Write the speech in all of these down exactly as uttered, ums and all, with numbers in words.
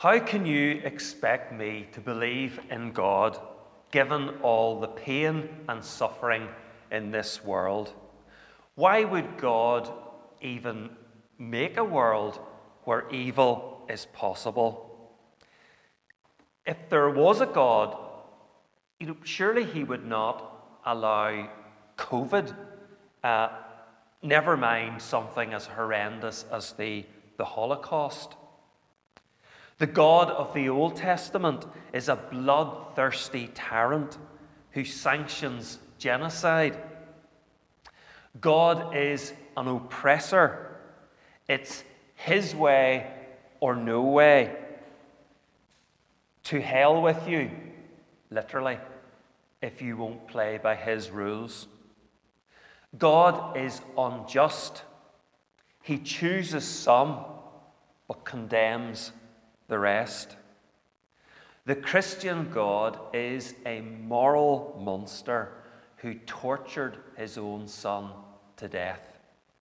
How can you expect me to believe in God given all the pain and suffering in this world? Why would God even make a world where evil is possible? If there was a God, you know, surely he would not allow COVID, uh, never mind something as horrendous as the, the Holocaust. The God of the Old Testament is a bloodthirsty tyrant who sanctions genocide. God is an oppressor. It's his way or no way. To hell with you, literally, if you won't play by his rules. God is unjust. He chooses some, but condemns the rest. The Christian God is a moral monster who tortured his own son to death.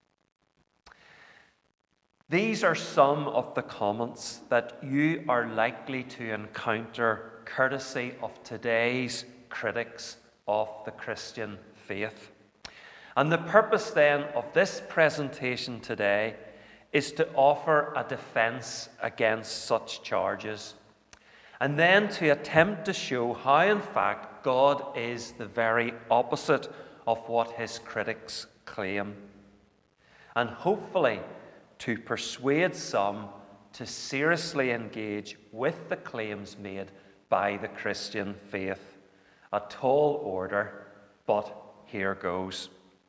These are some of the comments that you are likely to encounter courtesy of today's critics of the Christian faith. And the purpose then of this presentation today is to offer a defense against such charges, and then to attempt to show how, in fact, God is the very opposite of what his critics claim, and hopefully to persuade some to seriously engage with the claims made by the Christian faith. A tall order, but here goes.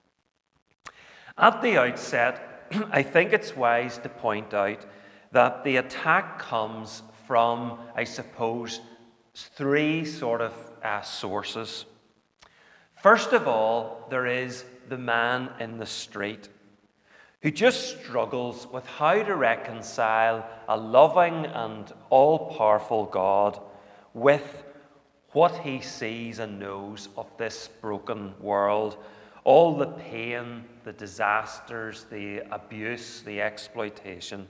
At the outset, I think it's wise to point out that the attack comes from, I suppose, three sort of uh, sources. First of all, there is the man in the street who just struggles with how to reconcile a loving and all-powerful God with what he sees and knows of this broken world. All the pain, the disasters, the abuse, the exploitation.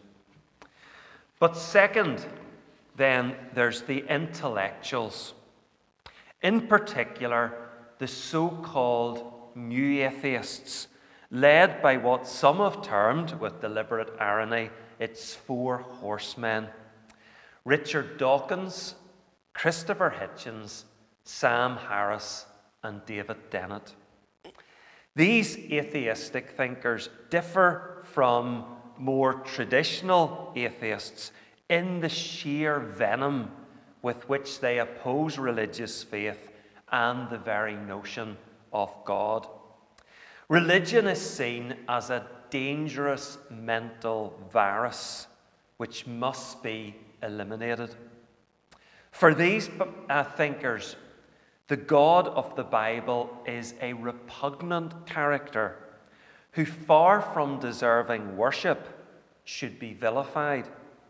But second, then, there's the intellectuals. In particular, the so-called new atheists, led by what some have termed, with deliberate irony, its four horsemen: Richard Dawkins, Christopher Hitchens, Sam Harris, and David Dennett. These atheistic thinkers differ from more traditional atheists in the sheer venom with which they oppose religious faith and the very notion of God. Religion is seen as a dangerous mental virus which must be eliminated. For these uh, thinkers, the God of the Bible is a repugnant character who, far from deserving worship, should be vilified.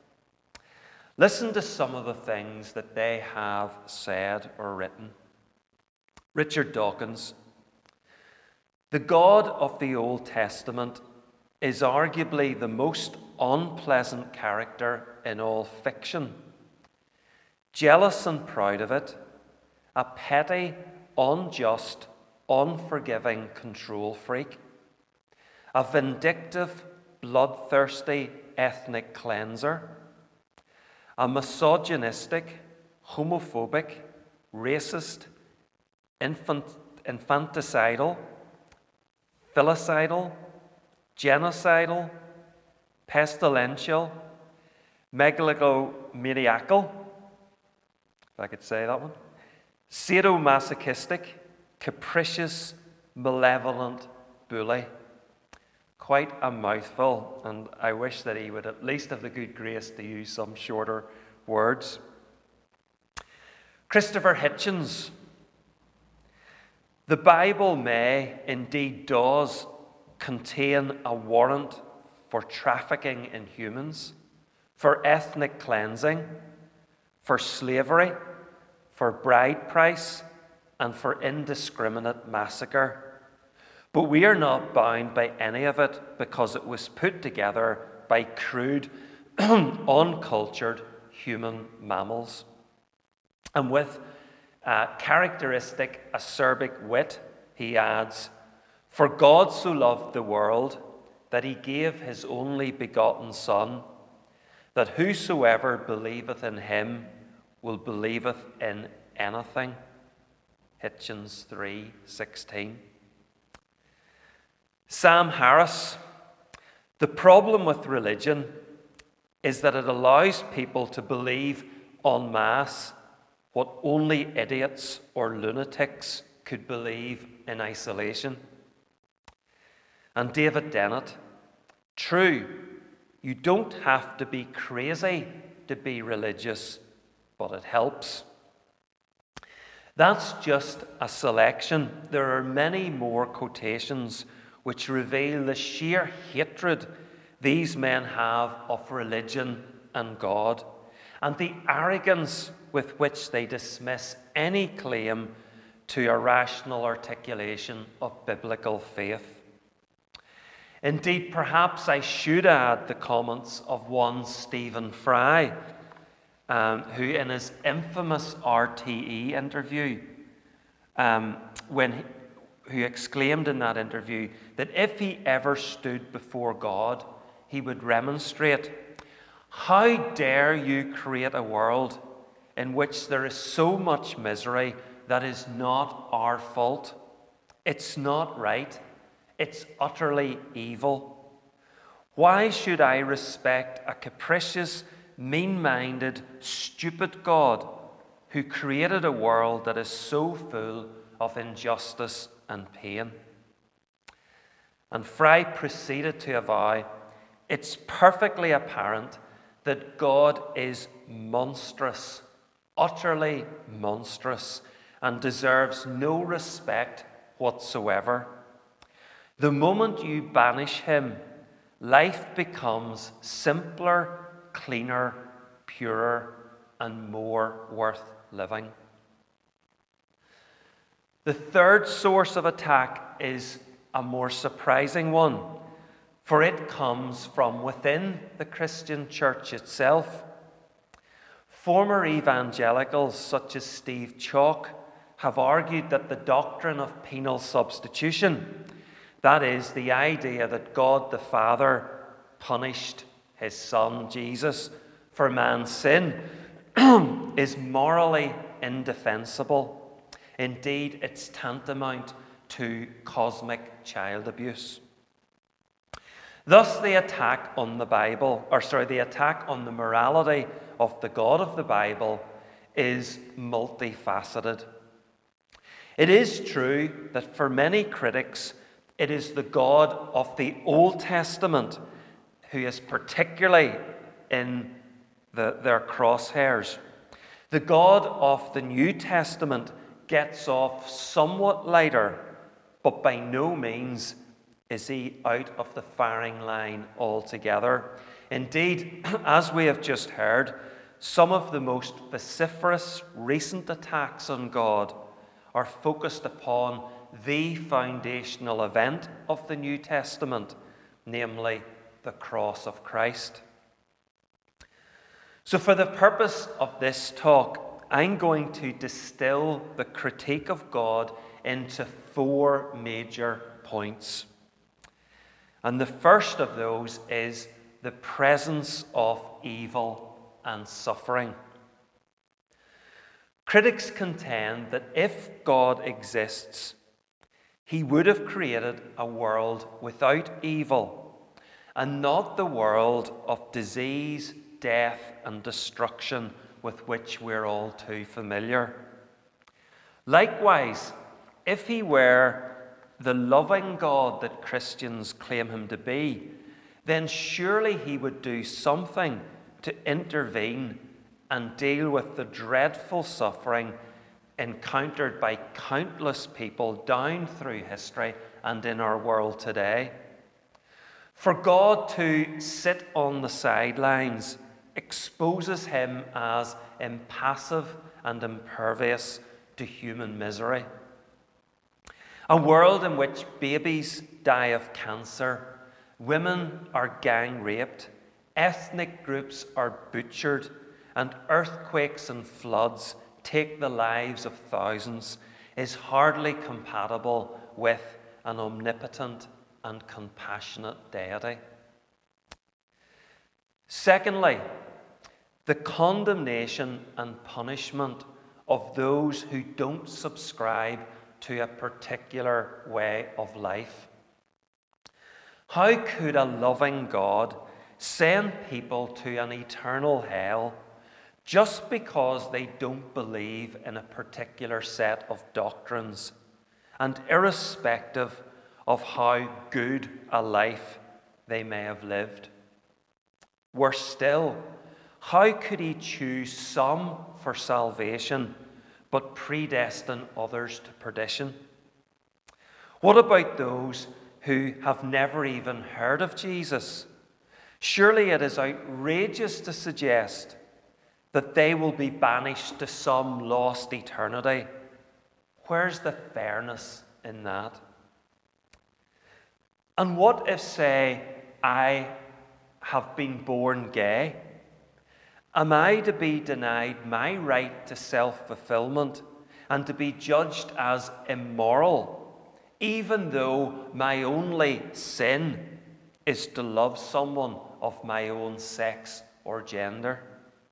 Listen to some of the things that they have said or written. Richard Dawkins: the God of the Old Testament is arguably the most unpleasant character in all fiction. Jealous and proud of it, a petty, unjust, unforgiving control freak, a vindictive, bloodthirsty ethnic cleanser, a misogynistic, homophobic, racist, infant, infanticidal, filicidal, genocidal, pestilential, megalomaniacal, if I could say that one, sadomasochistic, capricious, malevolent bully. Quite a mouthful, and I wish that he would at least have the good grace to use some shorter words. Christopher Hitchens: the Bible may, indeed does, contain a warrant for trafficking in humans, for ethnic cleansing, for slavery, for bride price, and for indiscriminate massacre. But we are not bound by any of it because it was put together by crude, uncultured human mammals. And with uh, characteristic acerbic wit, he adds, "For God so loved the world that he gave his only begotten Son, that whosoever believeth in him will believeth in anything." Hitchens three sixteen. Sam Harris: "The problem with religion is that it allows people to believe en masse what only idiots or lunatics could believe in isolation." And David Dennett: "True, you don't have to be crazy to be religious, but it helps." That's just a selection. There are many more quotations which reveal the sheer hatred these men have of religion and God, and the arrogance with which they dismiss any claim to a rational articulation of biblical faith. Indeed, perhaps I should add the comments of one Stephen Fry, um, who in his infamous R T E interview, um, when he, who exclaimed in that interview that if he ever stood before God, he would remonstrate, "How dare you create a world in which there is so much misery that is not our fault? It's not right. It's utterly evil. Why should I respect a capricious, mean-minded, stupid God who created a world that is so full of injustice and pain?" And Fry proceeded to avow, "It's perfectly apparent that God is monstrous, utterly monstrous, and deserves no respect whatsoever. The moment you banish him, life becomes simpler, cleaner, purer, and more worth living." The third source of attack is a more surprising one, for it comes from within the Christian church itself. Former evangelicals such as Steve Chalke have argued that the doctrine of penal substitution, that is, the idea that God the Father punished his Son, Jesus, for man's sin, is morally indefensible. Indeed, it's tantamount to cosmic child abuse. Thus, the attack on the Bible, or sorry, the attack on the morality of the God of the Bible is multifaceted. It is true that for many critics, it is the God of the Old Testament who is particularly in the, their crosshairs. The God of the New Testament gets off somewhat lighter, but by no means is he out of the firing line altogether. Indeed, as we have just heard, some of the most vociferous recent attacks on God are focused upon the foundational event of the New Testament, namely the cross of Christ. So for the purpose of this talk, I'm going to distill the critique of God into four major points. And the first of those is the presence of evil and suffering. Critics contend that if God exists, he would have created a world without evil, and not the world of disease, death, and destruction with which we're all too familiar. Likewise, if he were the loving God that Christians claim him to be, then surely he would do something to intervene and deal with the dreadful suffering encountered by countless people down through history and in our world today. For God to sit on the sidelines exposes him as impassive and impervious to human misery. A world in which babies die of cancer, women are gang raped, ethnic groups are butchered, and earthquakes and floods take the lives of thousands is hardly compatible with an omnipotent and compassionate deity. Secondly, the condemnation and punishment of those who don't subscribe to a particular way of life. How could a loving God send people to an eternal hell just because they don't believe in a particular set of doctrines, and irrespective of how good a life they may have lived? Worse still, how could he choose some for salvation but predestine others to perdition? What about those who have never even heard of Jesus? Surely it is outrageous to suggest that they will be banished to some lost eternity. Where's the fairness in that? And what if, say, I have been born gay? Am I to be denied my right to self-fulfillment and to be judged as immoral, even though my only sin is to love someone of my own sex or gender?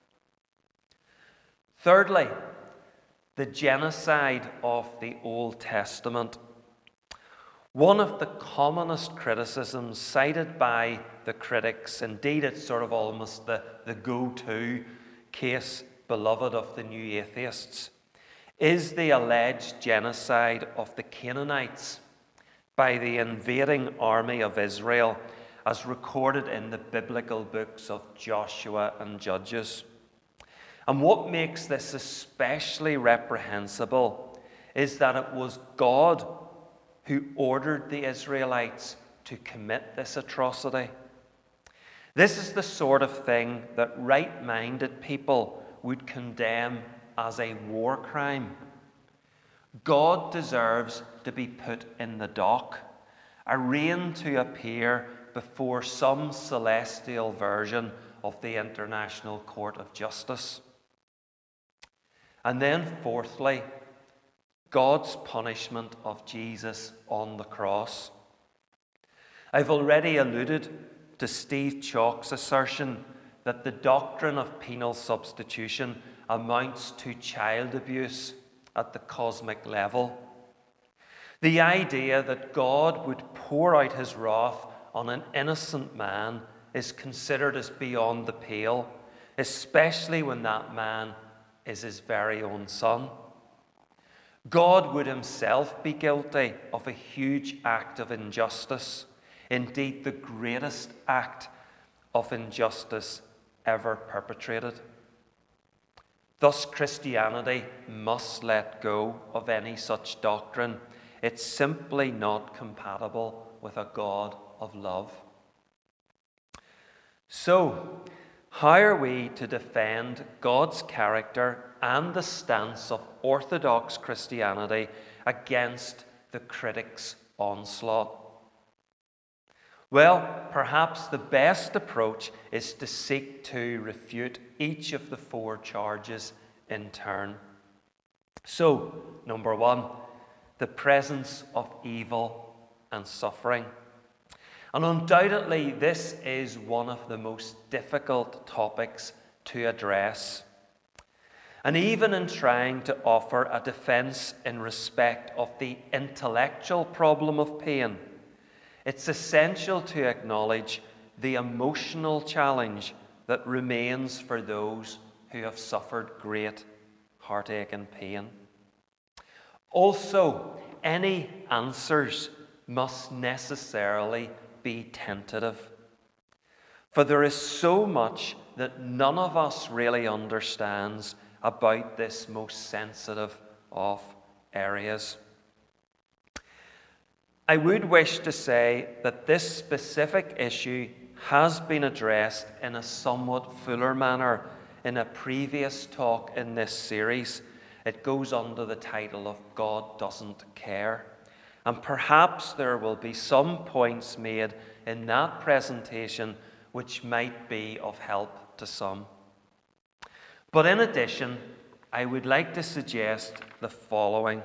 Thirdly, the genocide of the Old Testament. One of the commonest criticisms cited by the critics, indeed it's sort of almost the, the go-to case beloved of the new atheists, is the alleged genocide of the Canaanites by the invading army of Israel as recorded in the biblical books of Joshua and Judges. And what makes this especially reprehensible is that it was God who ordered the Israelites to commit this atrocity. This is the sort of thing that right-minded people would condemn as a war crime. God deserves to be put in the dock, arraigned to appear before some celestial version of the International Court of Justice. And then fourthly, God's punishment of Jesus on the cross. I've already alluded to Steve Chalke's assertion that the doctrine of penal substitution amounts to child abuse at the cosmic level. The idea that God would pour out his wrath on an innocent man is considered as beyond the pale, especially when that man is his very own son. God would himself be guilty of a huge act of injustice, indeed the greatest act of injustice ever perpetrated. Thus, Christianity must let go of any such doctrine. It's simply not compatible with a God of love. So, how are we to defend God's character and the stance of Orthodox Christianity against the critics' onslaught? Well, perhaps the best approach is to seek to refute each of the four charges in turn. So, number one, the presence of evil and suffering. And undoubtedly, this is one of the most difficult topics to address. And even in trying to offer a defense in respect of the intellectual problem of pain, it's essential to acknowledge the emotional challenge that remains for those who have suffered great heartache and pain. Also, any answers must necessarily be tentative, for there is so much that none of us really understands about this most sensitive of areas. I would wish to say that this specific issue has been addressed in a somewhat fuller manner in a previous talk in this series. It goes under the title of God Doesn't Care. And perhaps there will be some points made in that presentation which might be of help to some. But in addition, I would like to suggest the following.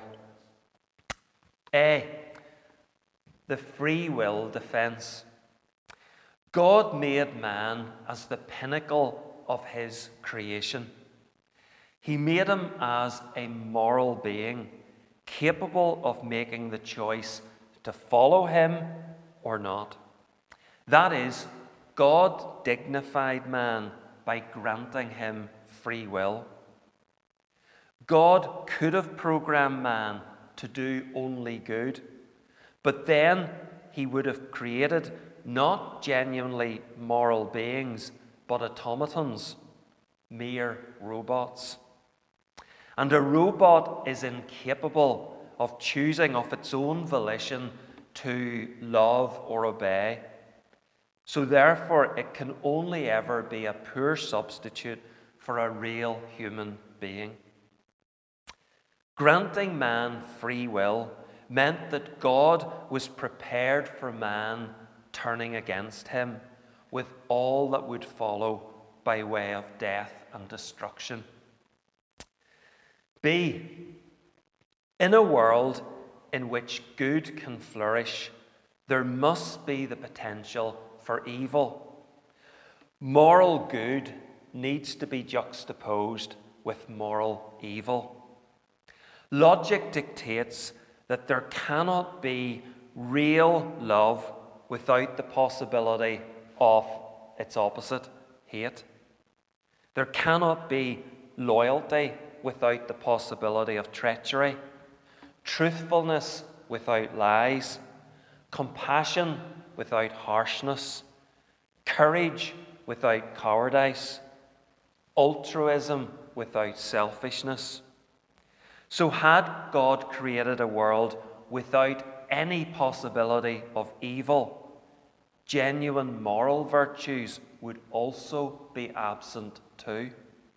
A, the free will defense. God made man as the pinnacle of his creation. He made him as a moral being, capable of making the choice to follow him or not. That is, God dignified man by granting him free will. God could have programmed man to do only good, but then he would have created not genuinely moral beings, but automatons, mere robots. And a robot is incapable of choosing of its own volition to love or obey. So therefore, it can only ever be a poor substitute for a real human being. Granting man free will meant that God was prepared for man turning against him, with all that would follow by way of death and destruction. B, in a world in which good can flourish, there must be the potential for evil. Moral good needs to be juxtaposed with moral evil. Logic dictates that there cannot be real love without the possibility of its opposite, hate. There cannot be loyalty without the possibility of treachery, truthfulness without lies, compassion without harshness, courage without cowardice, altruism without selfishness. So had God created a world without any possibility of evil, genuine moral virtues would also be absent too.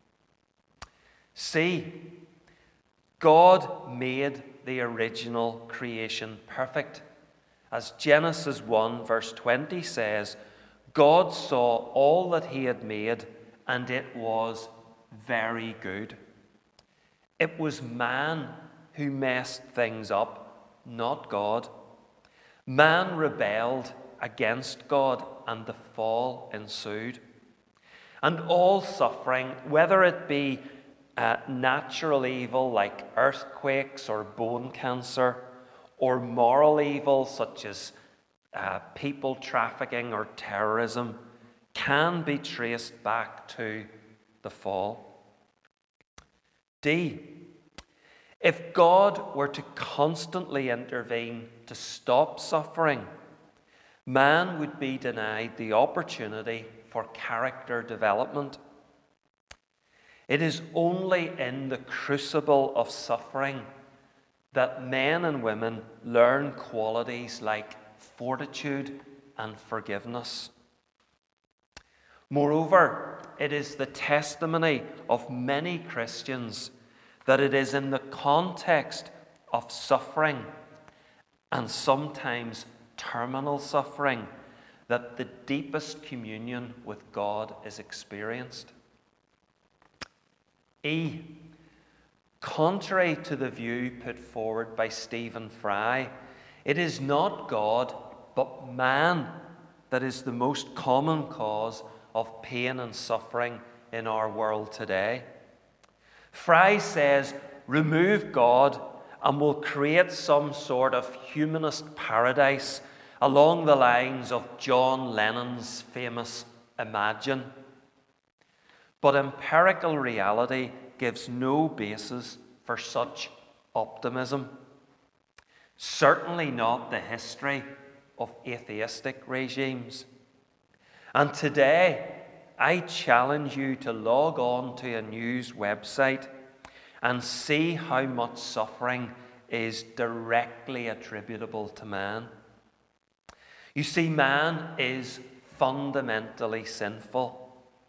C, God made the original creation perfect. As Genesis one verse twenty says, God saw all that he had made, and it was very good. It was man who messed things up, not God. Man rebelled against God, and the fall ensued. And all suffering, whether it be uh, natural evil like earthquakes or bone cancer, or moral evil such as uh, people trafficking or terrorism, can be traced back to the fall. D, if God were to constantly intervene to stop suffering, man would be denied the opportunity for character development. It is only in the crucible of suffering that men and women learn qualities like fortitude and forgiveness. Moreover, it is the testimony of many Christians that it is in the context of suffering, and sometimes terminal suffering, that the deepest communion with God is experienced. E, contrary to the view put forward by Stephen Fry, it is not God but man that is the most common cause of pain and suffering in our world today. Fry says, remove God and we'll create some sort of humanist paradise along the lines of John Lennon's famous Imagine. But empirical reality gives no basis for such optimism. Certainly not the history of atheistic regimes. And today, I challenge you to log on to a news website and see how much suffering is directly attributable to man. You see, man is fundamentally sinful.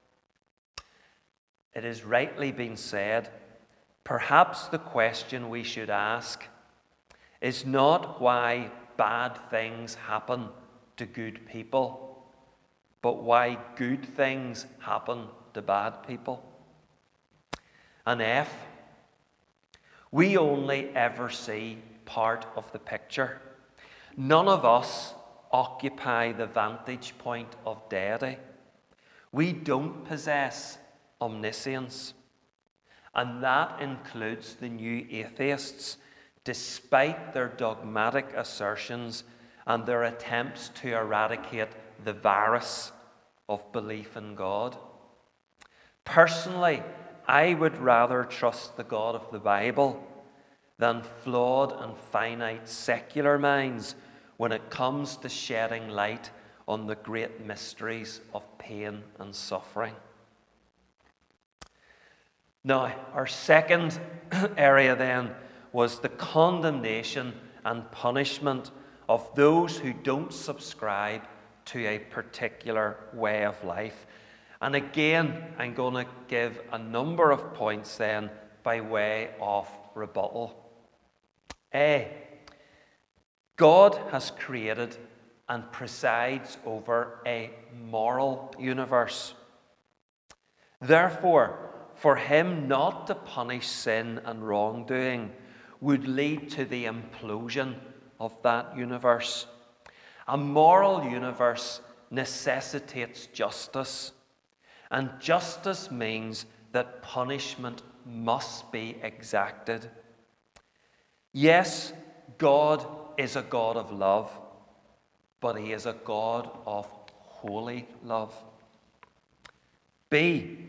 It has rightly been said, perhaps the question we should ask is not why bad things happen to good people, but why good things happen to bad people. An F. We only ever see part of the picture. None of us occupy the vantage point of deity. We don't possess omniscience. And that includes the new atheists, despite their dogmatic assertions and their attempts to eradicate the virus of belief in God. Personally, I would rather trust the God of the Bible than flawed and finite secular minds when it comes to shedding light on the great mysteries of pain and suffering. Now, our second area then was the condemnation and punishment of those who don't subscribe to a particular way of life. And again, I'm going to give a number of points then by way of rebuttal. A. God has created and presides over a moral universe. Therefore, for him not to punish sin and wrongdoing would lead to the implosion of that universe. A moral universe necessitates justice, and justice means that punishment must be exacted. Yes, God is a God of love, but he is a God of holy love. B.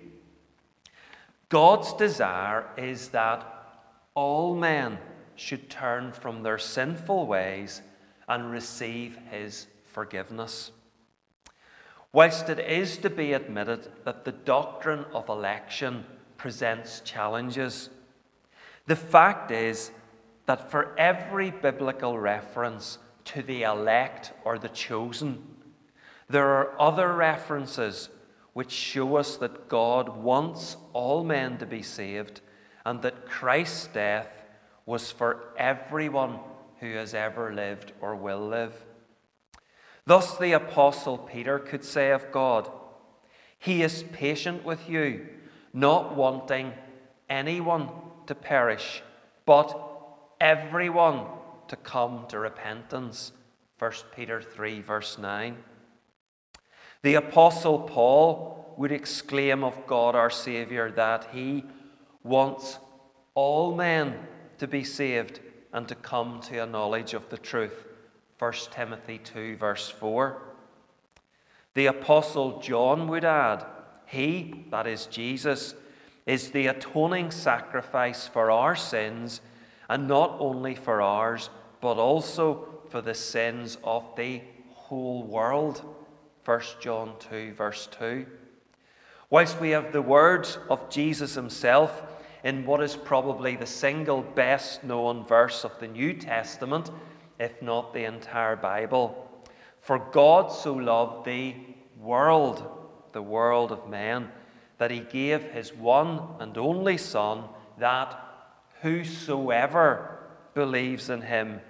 God's desire is that all men should turn from their sinful ways and receive his forgiveness. Whilst it is to be admitted that the doctrine of election presents challenges, the fact is that for every biblical reference to the elect or the chosen, there are other references which show us that God wants all men to be saved and that Christ's death was for everyone who has ever lived or will live. Thus the Apostle Peter could say of God, "He is patient with you, not wanting anyone to perish, but everyone to come to repentance." First Peter three, verse nine. The Apostle Paul would exclaim of God our Saviour that he wants all men to be saved and to come to a knowledge of the truth. First Timothy two, verse four. The Apostle John would add, he, that is Jesus, is the atoning sacrifice for our sins, and not only for ours, but also for the sins of the whole world. First John two, verse two. Whilst we have the words of Jesus himself in what is probably the single best known verse of the New Testament, if not the entire Bible, "For God so loved the world," the world of men, "that he gave his one and only Son, that whosoever believes in him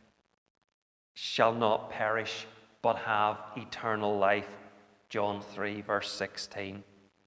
shall not perish, but have eternal life." John three, verse sixteen.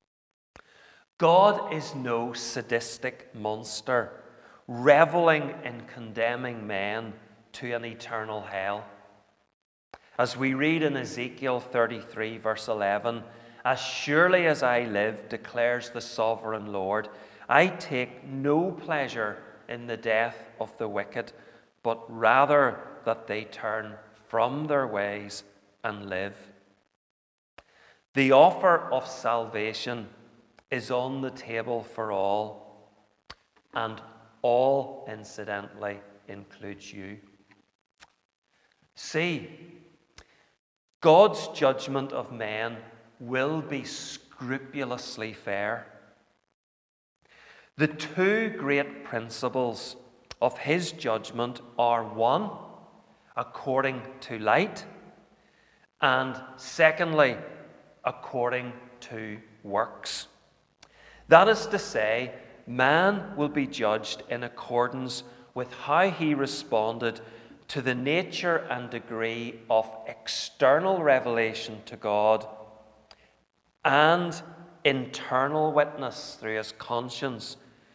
God is no sadistic monster, reveling in condemning men to an eternal hell. As we read in Ezekiel thirty-three, verse eleven, "As surely as I live, declares the sovereign Lord, I take no pleasure in the death of the wicked, but rather that they turn from their ways and live." The offer of salvation is on the table for all, and all, incidentally, includes you. See, God's judgment of men will be scrupulously fair. The two great principles of his judgment are, one, according to light, and secondly, according to works. That is to say, man will be judged in accordance with how he responded to the nature and degree of external revelation to God and internal witness through his conscience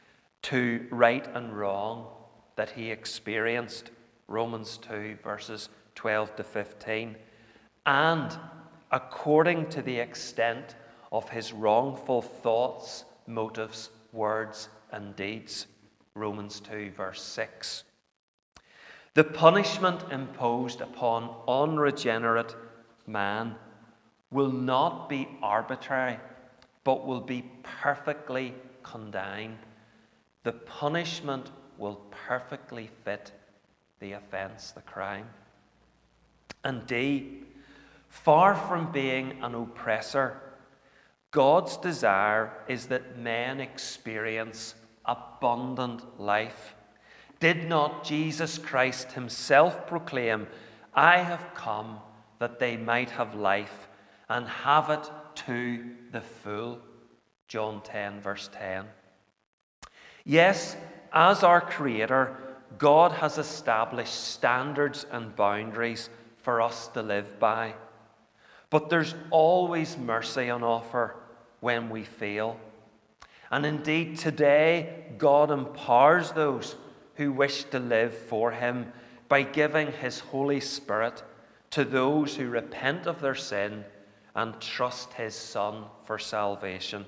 to right and wrong that he experienced, Romans two, verses twelve to fifteen, and according to the extent of his wrongful thoughts, motives, words, and deeds, Romans two, verse six. The punishment imposed upon unregenerate man will not be arbitrary, but will be perfectly condign. The punishment will perfectly fit the offence, the crime. And D, far from being an oppressor, God's desire is that men experience abundant life. Did not Jesus Christ himself proclaim, "I have come that they might have life and have it to the full"? John ten, verse ten. Yes, as our Creator, God has established standards and boundaries for us to live by. But there's always mercy on offer when we fail. And indeed, today, God empowers those who wish to live for him by giving his Holy Spirit to those who repent of their sin and trust his Son for salvation.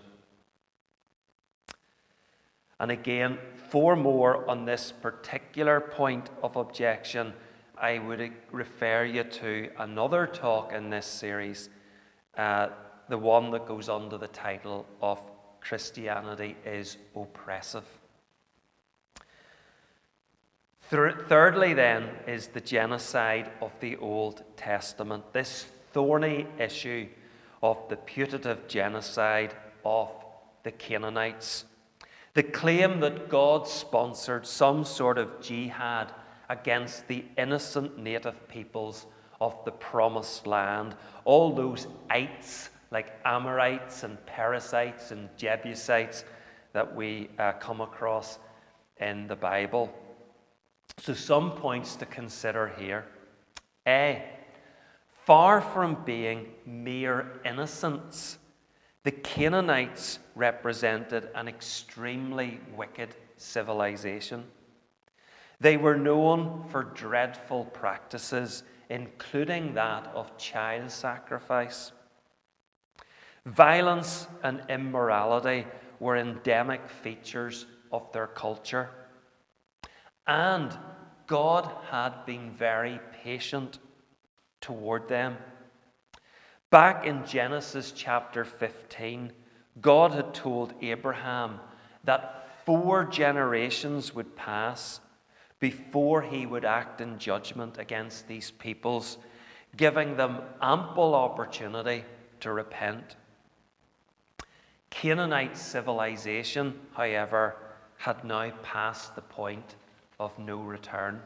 And again, for more on this particular point of objection, I would refer you to another talk in this series, uh, the one that goes under the title of Christianity is Oppressive. Thirdly, then, is the genocide of the Old Testament, this thorny issue of the putative genocide of the Canaanites. The claim that God sponsored some sort of jihad against the innocent native peoples of the Promised Land, all those ites like Amorites and Perizzites and Jebusites that we uh, come across in the Bible. So some points to consider here. A, far from being mere innocents, the Canaanites represented an extremely wicked civilization. They were known for dreadful practices, including that of child sacrifice. Violence and immorality were endemic features of their culture. And God had been very patient toward them. Back in Genesis chapter fifteen, God had told Abraham that four generations would pass before he would act in judgment against these peoples, giving them ample opportunity to repent. Canaanite civilization, however, had now passed the point of no return.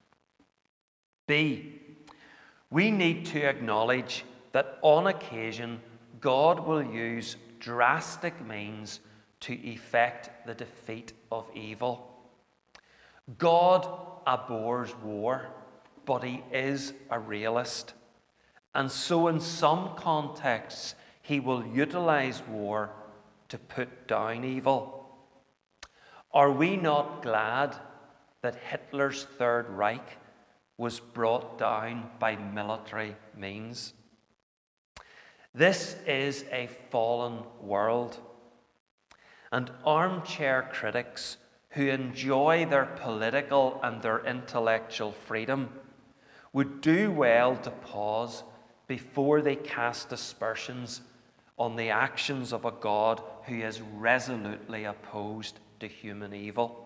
B, we need to acknowledge that on occasion God will use drastic means to effect the defeat of evil. God abhors war, but he is a realist. And so in some contexts, he will utilize war to put down evil. Are we not glad that Hitler's Third Reich was brought down by military means? This is a fallen world, and armchair critics who enjoy their political and their intellectual freedom would do well to pause before they cast aspersions on the actions of a God who is resolutely opposed to human evil.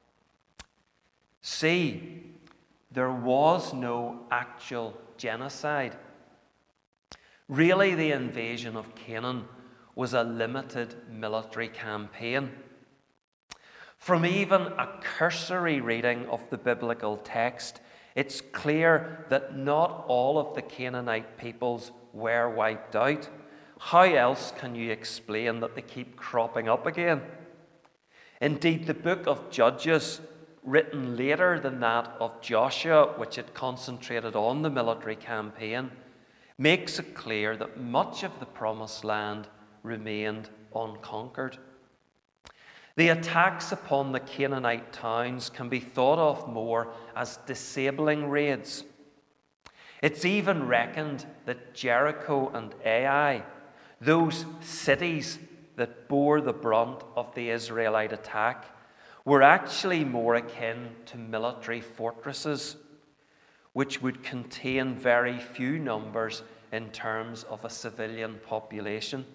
C, there was no actual genocide. Really, the invasion of Canaan was a limited military campaign. From even a cursory reading of the biblical text, it's clear that not all of the Canaanite peoples were wiped out. How else can you explain that they keep cropping up again? Indeed, the book of Judges, written later than that of Joshua, which had concentrated on the military campaign, makes it clear that much of the Promised Land remained unconquered. The attacks upon the Canaanite towns can be thought of more as disabling raids. It's even reckoned that Jericho and Ai, those cities that bore the brunt of the Israelite attack, were actually more akin to military fortresses, which would contain very few numbers in terms of a civilian population.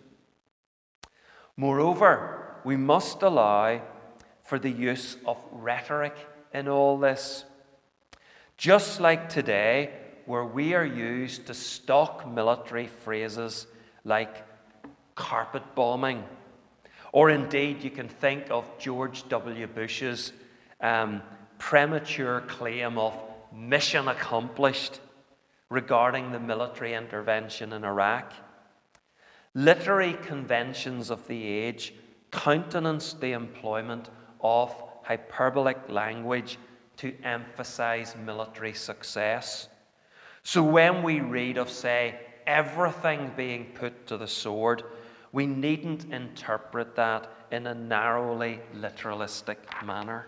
Moreover, we must allow for the use of rhetoric in all this. Just like today, where we are used to stock military phrases like carpet bombing, or indeed you can think of George W. Bush's um, premature claim of mission accomplished regarding the military intervention in Iraq. Literary conventions of the age countenanced the employment of hyperbolic language to emphasize military success. So when we read of, say, everything being put to the sword, we needn't interpret that in a narrowly literalistic manner.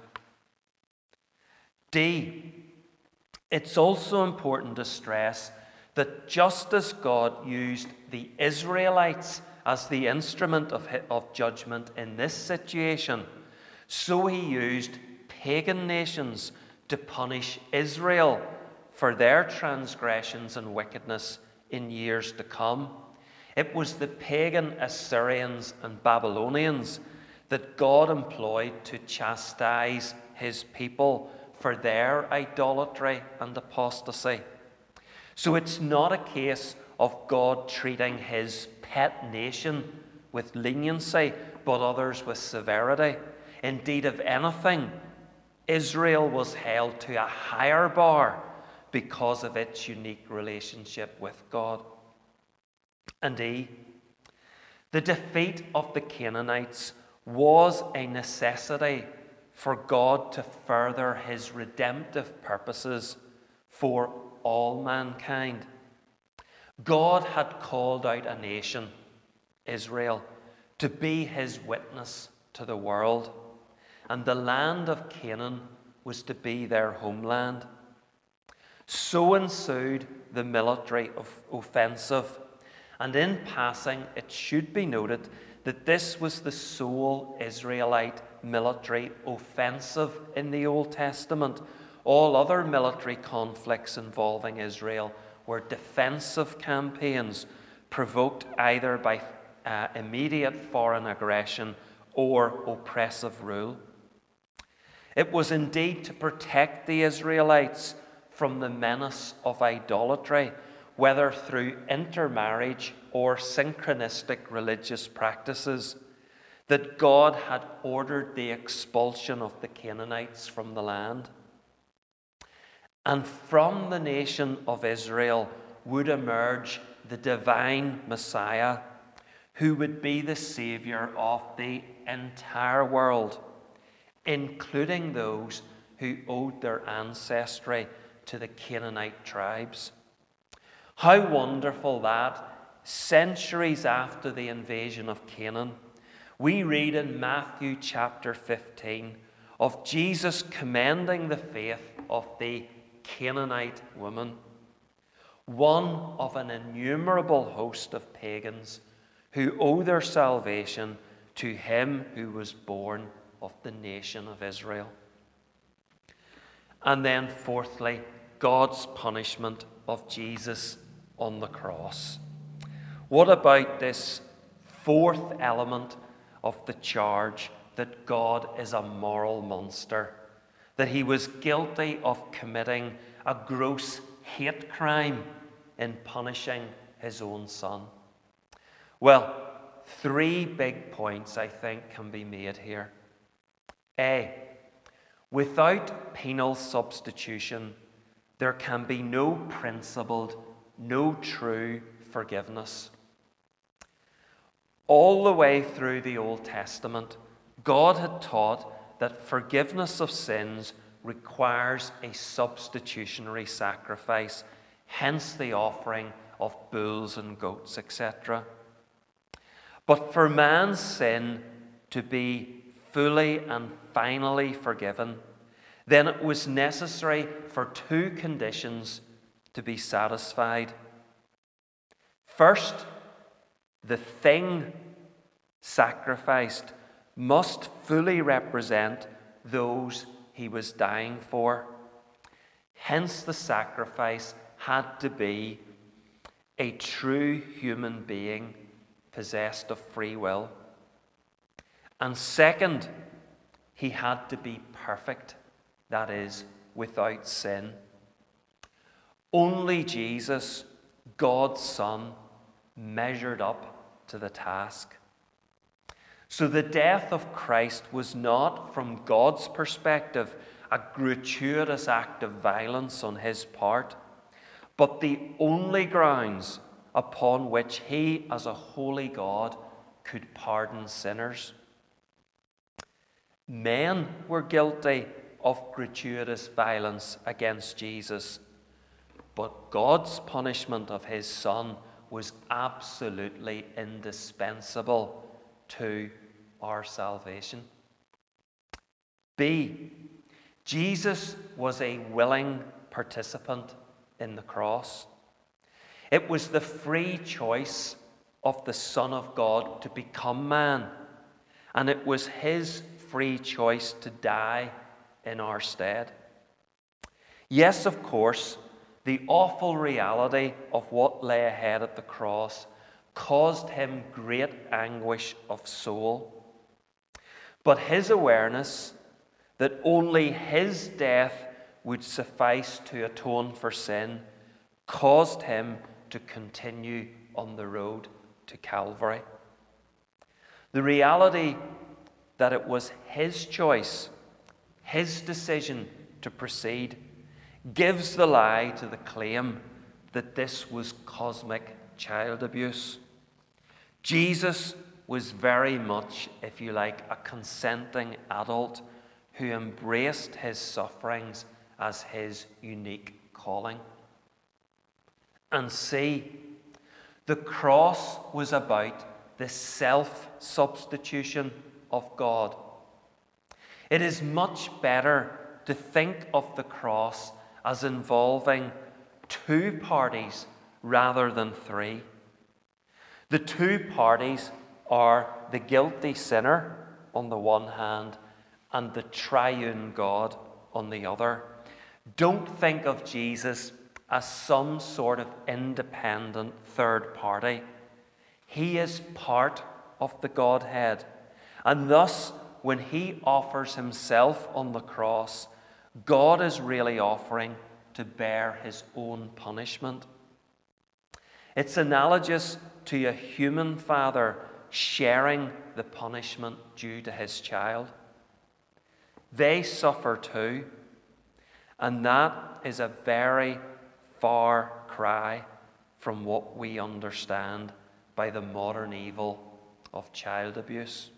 D. It's also important to stress that just as God used the Israelites as the instrument of, of judgment in this situation, so he used pagan nations to punish Israel for their transgressions and wickedness in years to come. It was the pagan Assyrians and Babylonians that God employed to chastise his people for their idolatry and apostasy. So it's not a case of God treating his pet nation with leniency, but others with severity. Indeed, if anything, Israel was held to a higher bar because of its unique relationship with God. And E, the defeat of the Canaanites was a necessity for God to further his redemptive purposes for all mankind. God had called out a nation, Israel, to be his witness to the world, and the land of Canaan was to be their homeland. So ensued the military offensive, and in passing, it should be noted that this was the sole Israelite military offensive in the Old Testament. All other military conflicts involving Israel were defensive campaigns provoked either by uh, immediate foreign aggression or oppressive rule. It was indeed to protect the Israelites from the menace of idolatry, whether through intermarriage or synchronistic religious practices, that God had ordered the expulsion of the Canaanites from the land. And from the nation of Israel would emerge the divine Messiah, who would be the Savior of the entire world, including those who owed their ancestry to the Canaanite tribes. How wonderful that, centuries after the invasion of Canaan, we read in Matthew chapter fifteen of Jesus commending the faith of the Canaanite woman, one of an innumerable host of pagans who owe their salvation to him who was born of the nation of Israel. And then fourthly, God's punishment of Jesus on the cross. What about this fourth element of the charge that God is a moral monster, that he was guilty of committing a gross hate crime in punishing his own son? Well, three big points I think can be made here. A, without penal substitution, there can be no principled, no true forgiveness. All the way through the Old Testament, God had taught that forgiveness of sins requires a substitutionary sacrifice, hence the offering of bulls and goats, et cetera. But for man's sin to be fully and finally forgiven, then it was necessary for two conditions to be satisfied. First, the thing sacrificed must fully represent those he was dying for. Hence, the sacrifice had to be a true human being possessed of free will. And second, he had to be perfect, that is, without sin. Only Jesus, God's Son, measured up to the task. So the death of Christ was not, from God's perspective, a gratuitous act of violence on his part, but the only grounds upon which he, as a holy God, could pardon sinners. Men were guilty of gratuitous violence against Jesus, but God's punishment of his Son was absolutely indispensable to our salvation. B. Jesus was a willing participant in the cross. It was the free choice of the Son of God to become man, and it was his free choice to die in our stead. Yes, of course, the awful reality of what lay ahead at the cross caused him great anguish of soul. But his awareness that only his death would suffice to atone for sin caused him to continue on the road to Calvary. The reality that it was his choice, his decision to proceed, gives the lie to the claim that this was cosmic child abuse. Jesus was very much, if you like, a consenting adult who embraced his sufferings as his unique calling. And see, the cross was about the self-substitution of God. It is much better to think of the cross as involving two parties rather than three. The two parties are the guilty sinner on the one hand and the triune God on the other. Don't think of Jesus as some sort of independent third party. He is part of the Godhead, and thus when he offers himself on the cross, God is really offering to bear his own punishment. It's analogous to a human father sharing the punishment due to his child. They suffer too, and that is a very far cry from what we understand by the modern evil of child abuse.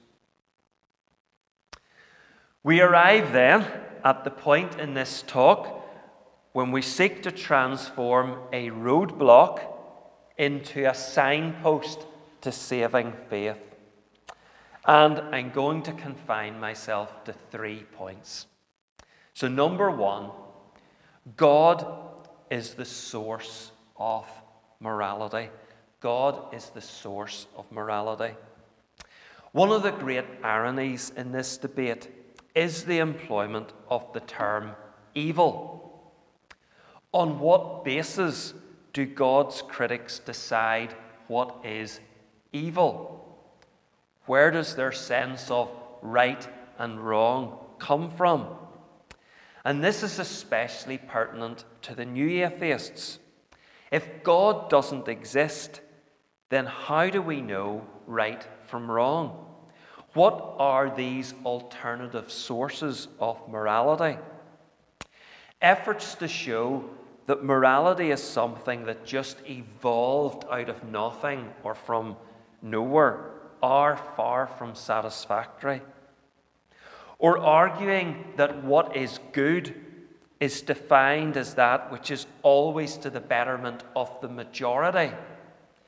We arrive then at the point in this talk when we seek to transform a roadblock into a signpost to saving faith. And I'm going to confine myself to three points. So, number one, God is the source of morality. God is the source of morality. One of the great ironies in this debate is the employment of the term evil. On what basis do God's critics decide what is evil? Where does their sense of right and wrong come from? And this is especially pertinent to the new atheists. If God doesn't exist, then how do we know right from wrong? What are these alternative sources of morality? Efforts to show that morality is something that just evolved out of nothing or from nowhere are far from satisfactory. Or arguing that what is good is defined as that which is always to the betterment of the majority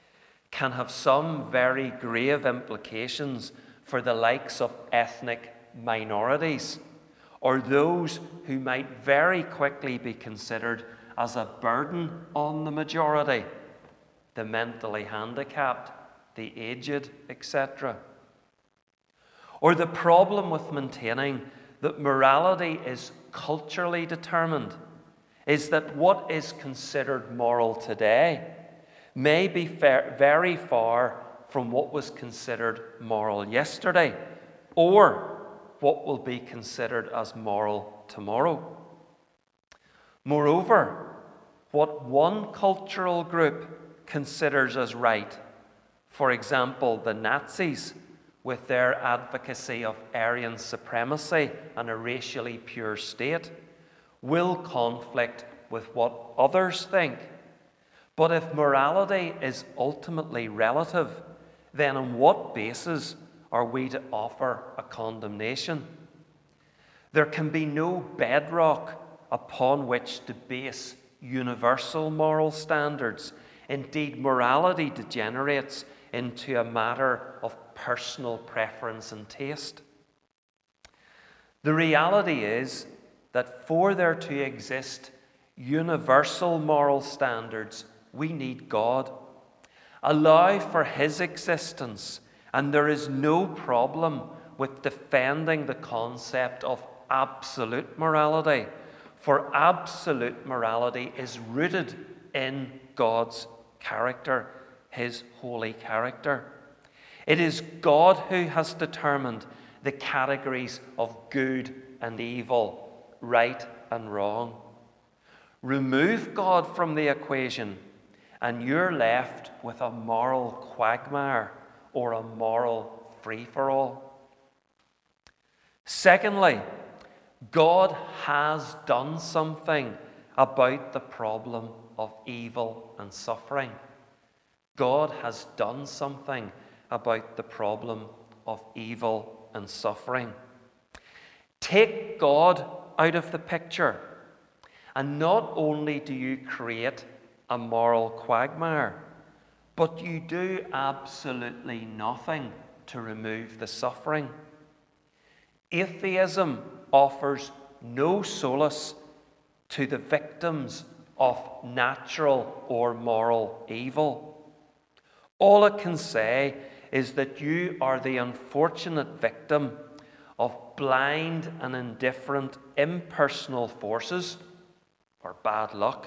can have some very grave implications for the likes of ethnic minorities, or those who might very quickly be considered as a burden on the majority, the mentally handicapped, the aged, et cetera. Or the problem with maintaining that morality is culturally determined is that what is considered moral today may be very far from what was considered moral yesterday, or what will be considered as moral tomorrow. Moreover, what one cultural group considers as right, for example, the Nazis with their advocacy of Aryan supremacy and a racially pure state, will conflict with what others think. But if morality is ultimately relative, then on what basis are we to offer a condemnation? There can be no bedrock upon which to base universal moral standards. Indeed, morality degenerates into a matter of personal preference and taste. The reality is that for there to exist universal moral standards, we need God. Allow for His existence, and there is no problem with defending the concept of absolute morality, for absolute morality is rooted in God's character, His holy character. It is God who has determined the categories of good and evil, right and wrong. Remove God from the equation, and you're left with a moral quagmire or a moral free-for-all. Secondly, God has done something about the problem of evil and suffering. God has done something about the problem of evil and suffering. Take God out of the picture, and not only do you create a moral quagmire, but you do absolutely nothing to remove the suffering. Atheism offers no solace to the victims of natural or moral evil. All it can say is that you are the unfortunate victim of blind and indifferent impersonal forces, or bad luck,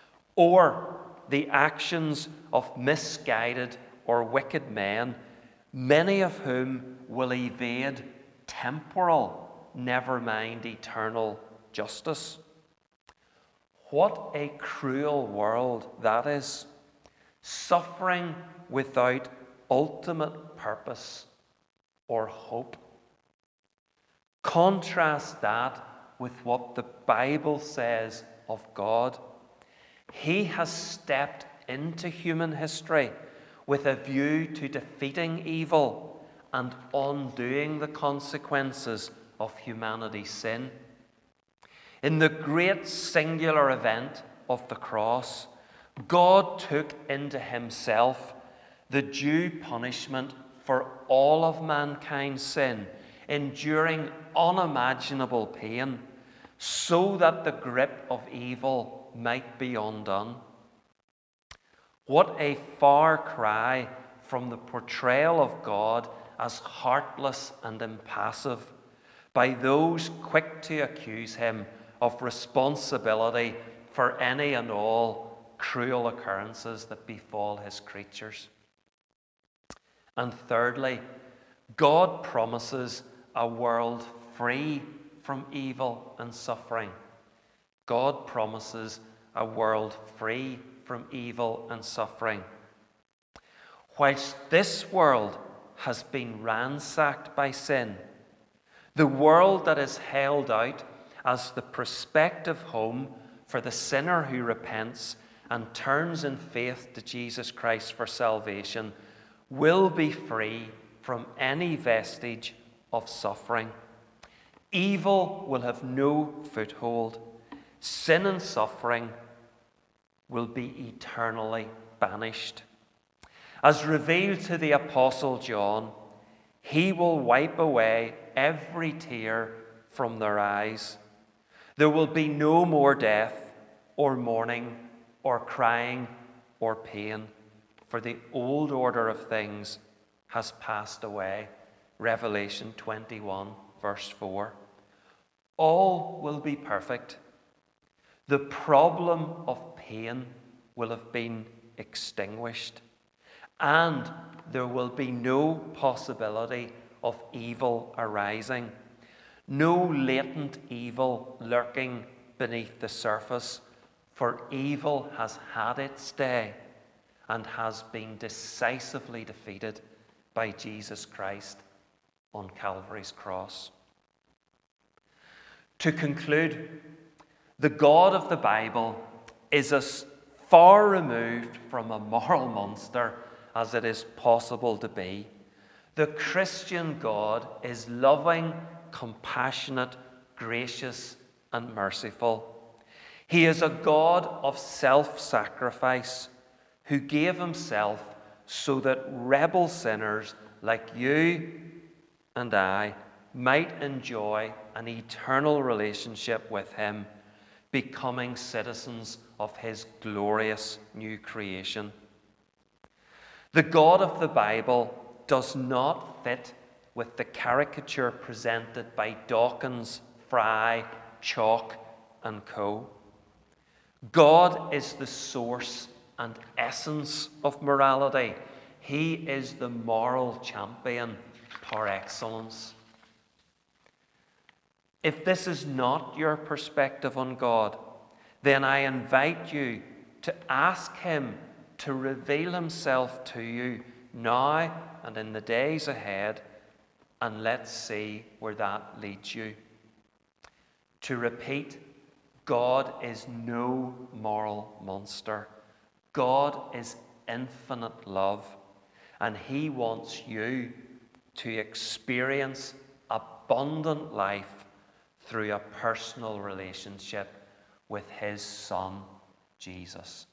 or the actions of misguided or wicked men, many of whom will evade temporal, never mind eternal justice. What a cruel world that is. Suffering without ultimate purpose or hope. Contrast that with what the Bible says of God. He has stepped into human history with a view to defeating evil and undoing the consequences of humanity's sin. In the great singular event of the cross, God took into Himself the due punishment for all of mankind's sin, enduring unimaginable pain, so that the grip of evil might be undone. What a far cry from the portrayal of God as heartless and impassive by those quick to accuse Him of responsibility for any and all cruel occurrences that befall His creatures. And thirdly, God promises a world free from evil and suffering. God promises a world free from evil and suffering. Whilst this world has been ransacked by sin, the world that is held out as the prospective home for the sinner who repents and turns in faith to Jesus Christ for salvation will be free from any vestige of suffering. Evil will have no foothold. Sin and suffering will be eternally banished. As revealed to the Apostle John, he will wipe away every tear from their eyes. There will be no more death, or mourning, or crying, or pain, for the old order of things has passed away. Revelation twenty-one, verse four. All will be perfect. The problem of pain will have been extinguished, and there will be no possibility of evil arising, no latent evil lurking beneath the surface, for evil has had its day and has been decisively defeated by Jesus Christ on Calvary's cross. To conclude, the God of the Bible is as far removed from a moral monster as it is possible to be. The Christian God is loving, compassionate, gracious, and merciful. He is a God of self-sacrifice who gave himself so that rebel sinners like you and I might enjoy an eternal relationship with him, becoming citizens of his glorious new creation. The God of the Bible does not fit with the caricature presented by Dawkins, Fry, Chalk, and co. God is the source and essence of morality. He is the moral champion par excellence. If this is not your perspective on God, then I invite you to ask him to reveal himself to you now and in the days ahead, and let's see where that leads you. To repeat, God is no moral monster. God is infinite love, and he wants you to experience abundant life through a personal relationship with his Son, Jesus.